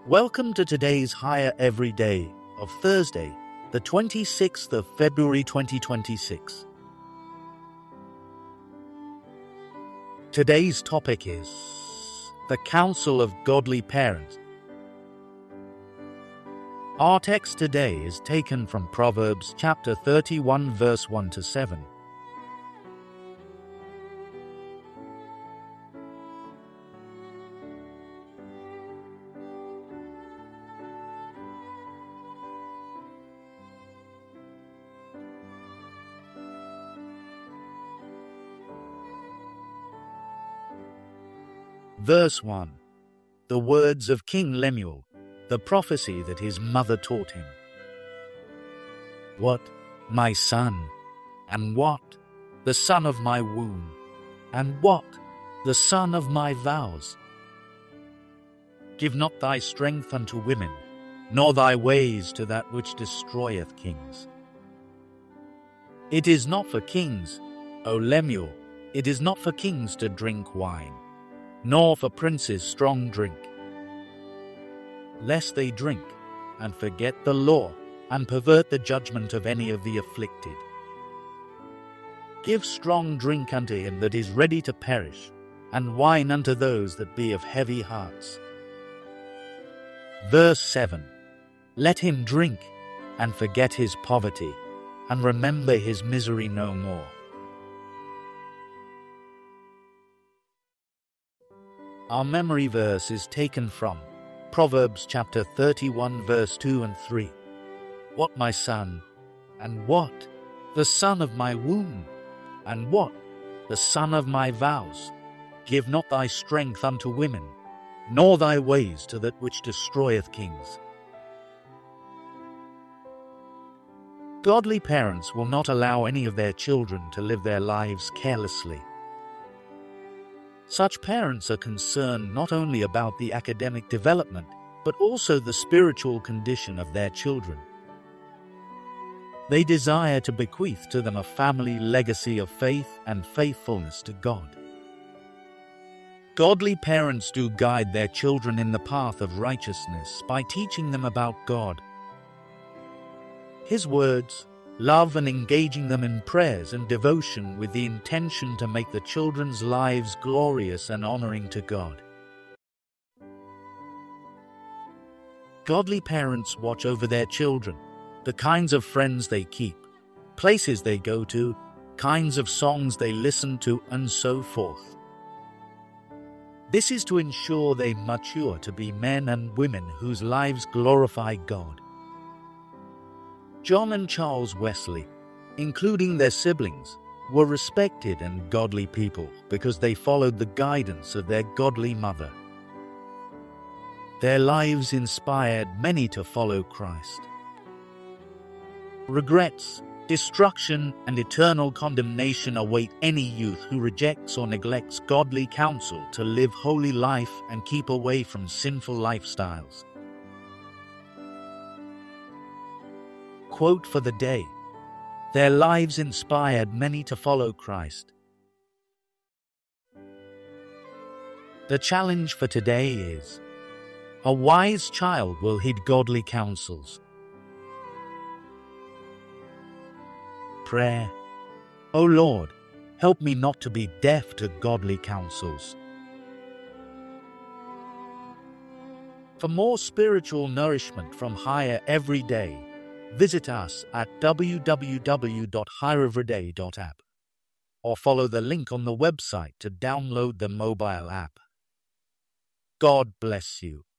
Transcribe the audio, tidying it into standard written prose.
Welcome to today's Higher Every Day of Thursday, the 26th of February 2026. Today's topic is the counsel of godly parents. Our text today is taken from Proverbs chapter 31 verse 1 to 7. Verse 1. The words of King Lemuel, the prophecy that his mother taught him. What, my son, and what, the son of my womb, and what, the son of my vows? Give not thy strength unto women, nor thy ways to that which destroyeth kings. It is not for kings, O Lemuel, it is not for kings to drink wine, nor for princes strong drink, lest they drink, and forget the law, and pervert the judgment of any of the afflicted. Give strong drink unto him that is ready to perish, and wine unto those that be of heavy hearts. Verse 7. Let him drink, and forget his poverty, and remember his misery no more. Our memory verse is taken from Proverbs chapter 31 verse 2 and 3. What, my son, and what, the son of my womb, and what, the son of my vows? Give not thy strength unto women, nor thy ways to that which destroyeth kings. Godly parents will not allow any of their children to live their lives carelessly. Such parents are concerned not only about the academic development, but also the spiritual condition of their children. They desire to bequeath to them a family legacy of faith and faithfulness to God. Godly parents do guide their children in the path of righteousness by teaching them about God, His words, love, and engaging them in prayers and devotion with the intention to make the children's lives glorious and honoring to God. Godly parents watch over their children, the kinds of friends they keep, places they go to, kinds of songs they listen to, and so forth. This is to ensure they mature to be men and women whose lives glorify God. John and Charles Wesley, including their siblings, were respected and godly people because they followed the guidance of their godly mother. Their lives inspired many to follow Christ. Regrets, destruction, and eternal condemnation await any youth who rejects or neglects godly counsel to live holy life and keep away from sinful lifestyles. Quote for the day: their lives inspired many to follow Christ. The challenge for today is: a wise child will heed godly counsels. Prayer. O Lord, help me not to be deaf to godly counsels. For more spiritual nourishment from Higher Every Day, visit us at www.highereveryday.app or follow the link on the website to download the mobile app. God bless you.